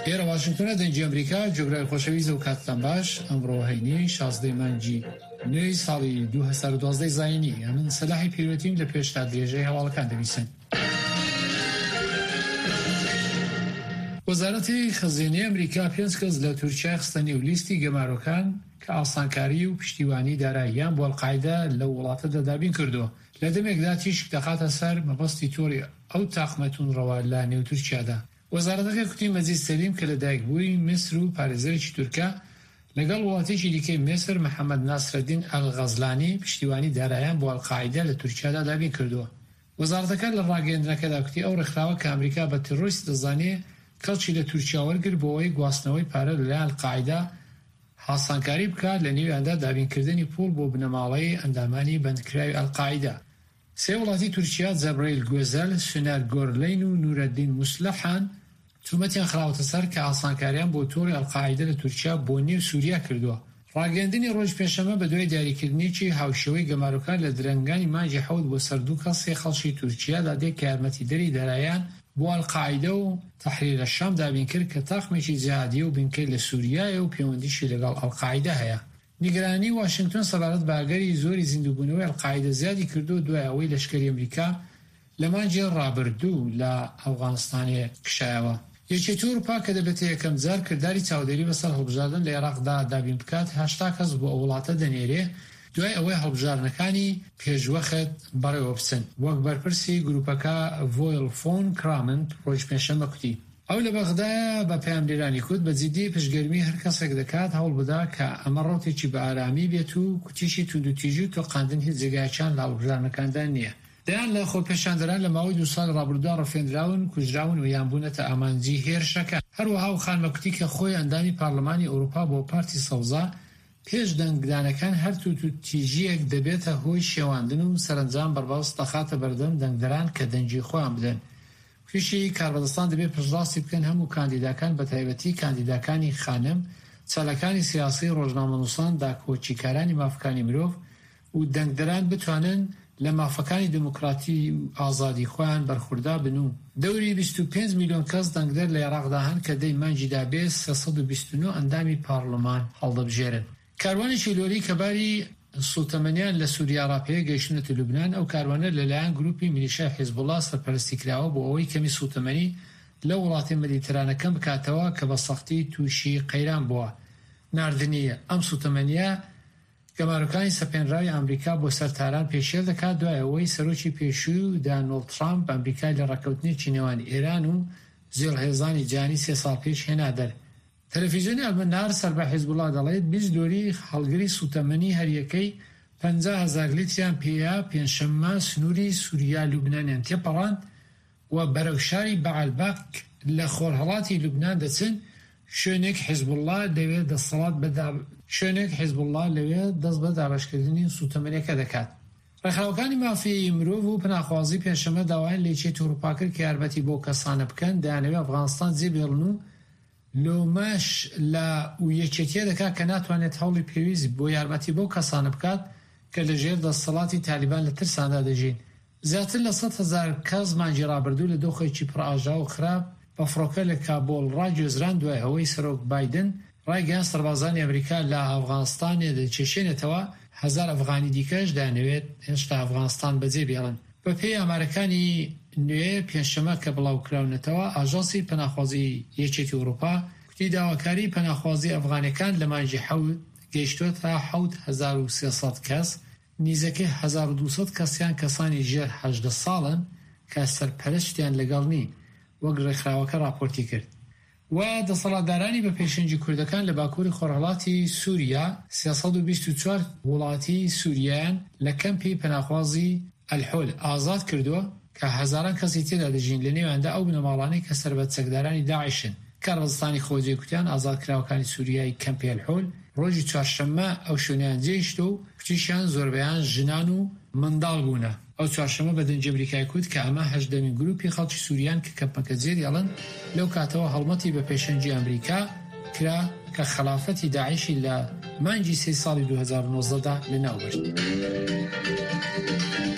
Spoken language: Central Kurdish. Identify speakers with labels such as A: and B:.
A: ئێرە واشنگتۆنە دەنگی ئەمریکا جۆگرای خۆشەویست و کاتتان باش ئەمڕۆ هەینی 16 مانگی نوێی ساڵی 2012 زاینی ئەمن سەلاحی پیرۆتیم لە پێشتا درێژەی هەواڵەکان دەویستن. وەزارەتی خەزینەی ئەمریکا 5 کەس لە تورکیا خستنی و لیستی گەمارۆکان کە ئاسانکاری و پشتیوانی داراییان بۆ ئەڵقاعیدە لە وڵاتەدا دابین کردووە. لە دەمێکدا تیشک دەخاتە سەر مەبەستی تۆری ئەو تاقمەتون ڕەوا لە نێو تورکیادا. وەزارەتەکە کوتی مەجید سەلیم کە لە دایکبووی میسر و پارێزەرێکی تورکیا لەگەڵ وڵاتێکی دیکەی میسر محەممەد ناسرەدین ئەلغەزلانی پشتیوانی داراییان بۆ ئەڵقاعیدە لە تورکیادا دابین کردووە. وەزارەتەکە لە ڕاگەیەندنەکەدا کوتی ئەو ڕێکخراوە کە ئەمریکا بە تیرۆریست دەزانێت کەڵکی لە تورکیا وەرگر بۆەوەی گواستنەوەی پارە لەلایەن ئەڵقاعیدە هاسانکاری بکات لە نێویاندا دابینکردنی پوڵ بۆ بنەماڵەی ئەندامانی بەندکراوی ئەڵقاعیدە. سێ وڵاتی تورکیا جەبرەیل گۆزەل، سونار گۆرلەین و نورەدین موسلەحان تومەتیان خراوەتە سەر کە ئاسانکاریان بۆ تۆڕی ئەڵقاعیدە لە تورکیا بۆ نێو سووریا کردووە. ڕاگەیاندنی ڕۆژ پێشەمە بە دوای دیاریکردنیی هاوشێوەی گەمارۆکان لە درەنگانی مانگی 7 بۆ سەر 2 کەسی خەڵکی تورکیادا دێک کە یارمەتیدەری داراییان بۆ ئەڵقاعیدە و تەحریرە شام دابین کرد کە تاقمێکی جیهادیە و بنکەی لە سووریایە و پەیوەندیشی لەگەڵ ئەڵقاعیدە هەیە. نیگەرانی واشنگتۆن سەبارەت بەئاگەری زۆری زیندووبوونەوەی ئەڵقاعیدە زیادی کردو دوای ئەوەی لەشکری ئەمریکا لە مانگی ڕابردوو لە ئەفغانستانێ کشایەوە. یەکێتی ئەوروپا کە دەبێتە یەکەم جار کردداری چاودێری بەسەر هەڵبژاردن لە عێراقدا دابین بکات 80 کەس بۆ ئەو وڵاتە دەنێرێ دوای ئەوەی هەڵبژاردنەکانی پێشوەخت بەڕێوە بچن، وەک بەرپرسی گروپەکە ڤۆیل فۆن کرامنت ڕۆژ پێشەمە کوتی. ئەو لە بەغدایە بە پەیامدەرانی کوت بە جددی پشتگەرمی هەر کەسێک دەکات هەوڵ بدا کە ئەمە ڕۆتێکی بە ئارامی بێت و کوتیشی توندوتیژی و تۆقاندن هیچ جێگایەکیان لە هەڵبژاردنەکاندا نییە. دەیان لە خۆپێشاندەران لە ماوەی 2 ساڵ ڕابردوودا ڕەفێنراون، کوژراون و یانبوونەتە ئامانجی هێرشەکە. هەروەها و خانمەکوتی کە خۆی ئەندامی پارلەمانی ئەوروپا بۆ پارتی سەوزا پێش دەنگدانەکان هەر تووتیژیەک دەبێتە هۆی شێواندن و سەرنجام بەربەست دەخاتە بەردەم دەنگدەران کە دەنگی خۆیان بدەن. کشی کاربەدەستان دەبێت پشتڕاستی بکەن هەموو کاندیداکان بە تایبەتی کاندیداکانی خانم، چالەکانی سیاسی، ڕۆژنامەنووسان، داکۆچیکارانی مافەکانی مرۆڤ و دەنگدەران بتوانن لە مافەکانی دموکراتی و ئازادی خۆیان بەرخوردا بن و دەوری 25 میلیۆن کەس دەنگدەر لە عێراقدا هەن کە دەی مانگیدا بێ 329 ئەندامی پارلەمان هەڵدەبژێرن. کاروانی شیلۆری کە باری سوتەمەنیان لە سووریا ڕاپەیە گەیشتونەتە لوبنان. ئەو کاروانە لەلایەن گروپی میلیشای حیزبوڵڵا سەرپەرستی کراوە بۆ ئەوەی کەمی سوتەمەنی لە وڵاتی مەدیترانەکەم بکاتەوە کە بە سەختی تووشی قەیران بووە. ناردنیە ئەم سوتەمەنیە گەمارۆکانی سەپێنراوی ئەمریکا بۆ سەرتاران پێشێل دەکات دوای ئەوەی سەرۆکی پێشووی و دانۆڵد ترامپ ئەمریکای لە ڕێکەوتنێکی نێوان ئێران و زێڵهێزانی جیهانی 3 ساڵ پێش هێنا دەر. تەلەڤیزیۆنی ئەلمەنار سەر بە حیزبوڵڵا دەڵێت 20 دۆری هەڵگری سوتەمەنی هەریەکەی 50,000 لیتریان پێیا پێنجشەممە سنووری سووریا لوبنانیان تێپەڕاند و بەرەو شاری بەعەلبەک لە خۆرهەڵاتی لوبنان دەچن، شوێنێک حیزبوڵڵا لەوێ دەست بە دابەشکردنی سوتەمەنیەکە دەکات. ڕێکخراوەکانی مافیای مرۆڤ و پناخوازی پێشەمە داوایان لە یەکێتی ئەوروپا کرد کە یارمەتی بۆ کەسانە بکەن دەیانەوێت ئەفغانستان جێبێڵن و لۆمەش لە یەکێتیە دەکات کە ناتوانێت هەوڵی پێویست بۆ یارمەتی بۆ کەسانە بکات کە لەژێر دەسەڵاتی تالیبان لە ترساندا دەژین. زیاتر لە 100,000 کەس مانگی ڕابردوو لە دۆخێکی پڕئاژا و خراپ بە فڕۆکە لە کابۆڵ ڕاگوێزران دوای ئەوەی سەرۆک بایدن ڕایگەیاند سەربازانی ئەمریکا لە ئەفغانستان دەچێشێنێتەوە. 1000 ئەفغانی دیکەش دەیانەوێت هێشتا ئەفغانستان بەجێ بێڵن. بە پێی ئامارەکانی نوێ پێنجشەمە کە بڵاوکراونەتەوە ئاژانسی پەناخوازی یەکێتی ئەوروپا کوتی داواکاری پەناخوازی ئەفغانەکان لە مانگی 7 گەیشتووەتە 7,300 کەس، نیزەکەی 1,200 کەسیان کەسانی ژێر 18 ساڵن کە سەرپەرشتیان لەگەڵ نین، وەک ڕێکخراوەکە راپۆرتی کرد. و دەسەڵاتدارانی بە پێشەنگی کوردەکان لە باکووری خۆرهەڵاتی سووریا 324 وڵاتی سووریایان لە کەمپی پەناخوازی ئەلحۆل ئازاد کردووە کە هەزاران کەسی تێدا دەژین، لە نێواندا ئەو بنەماڵانەی کە سەربەت چەکدارانی داعیشن. کاربەدەستانی خۆجێ کوتیان ئازادکراوەکانی سووریای کەمپی ئەلحۆل ڕۆژی چوارشەممە ئەو شوێنیان جێیشتە و کوتیشیان زۆربەیان ژنان و منداڵ بوونە. ئەو چوارشەمە بە دەنگی ئەمریکای کوت کە ئەمە 8مین گروپی خەڵکی سووریان کە کەمپەکە جێریاڵن لەو کاتەوە هەڵمەتی بە پێشەنگی ئەمریکا کرا کە خلافەتی داعیشی لە مانگی 3 ساڵی 2019دا لەناوبرد.